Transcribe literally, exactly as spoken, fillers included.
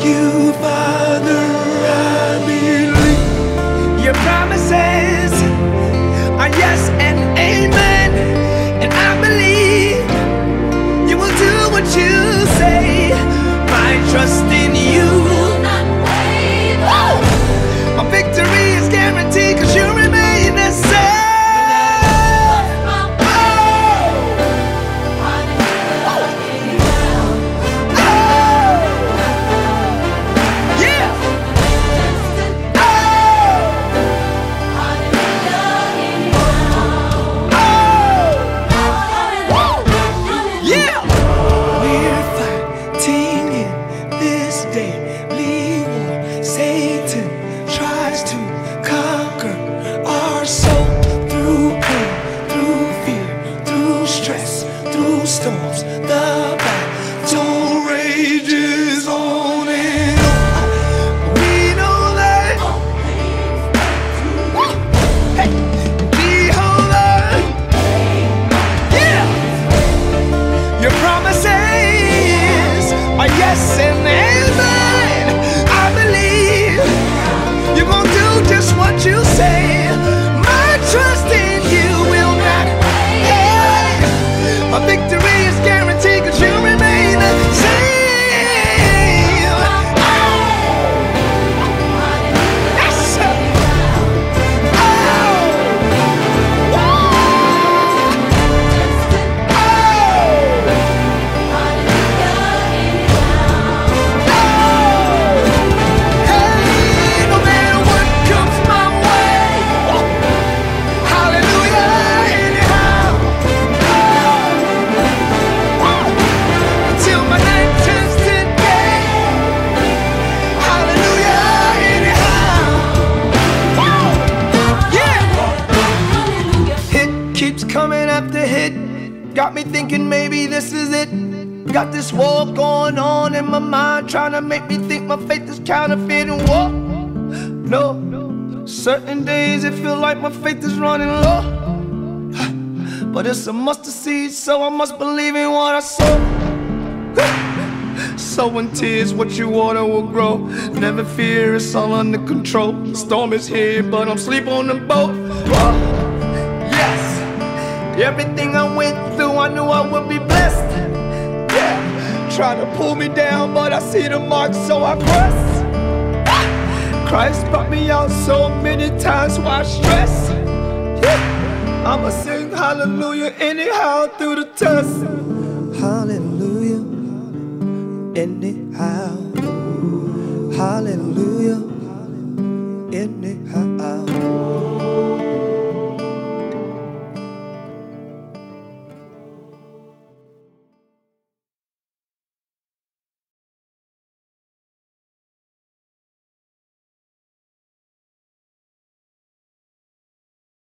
you, Father, I believe. Your promises are yes and amen, and I believe you will do what you say. My trust in you will not waver. My victory is guaranteed, cause you remain the same. Storms, the battle rages on and on. We know that. Hey, Jehovah, yeah. Your promises are yes and amen. I believe you're gonna do just what you say. My trust in you will not fail. My victory is guaranteed, cause you remain the same. Yes. Oh. Hey, no matter what comes my way, hallelujah, anyhow. Till my night turns to day, hallelujah, anyhow. Yeah. Hit keeps coming after hit, got me thinking maybe this is it. Got this war going on in my mind, trying to make me think my faith is counterfeit and war. No, certain days it feel like my faith is running low, but it's a mustard seed, so I must believe in what I sow. Sowing tears, what you water will grow. Never fear, it's all under control. The storm is here, but I'm asleep on the boat. Whoa. Yes, everything I went through, I knew I would be blessed. Yeah, trying to pull me down, but I see the mark, so I press. Christ brought me out so many times, why stress? Yeah. I'ma sing hallelujah anyhow through the test. Hallelujah anyhow. Hallelujah.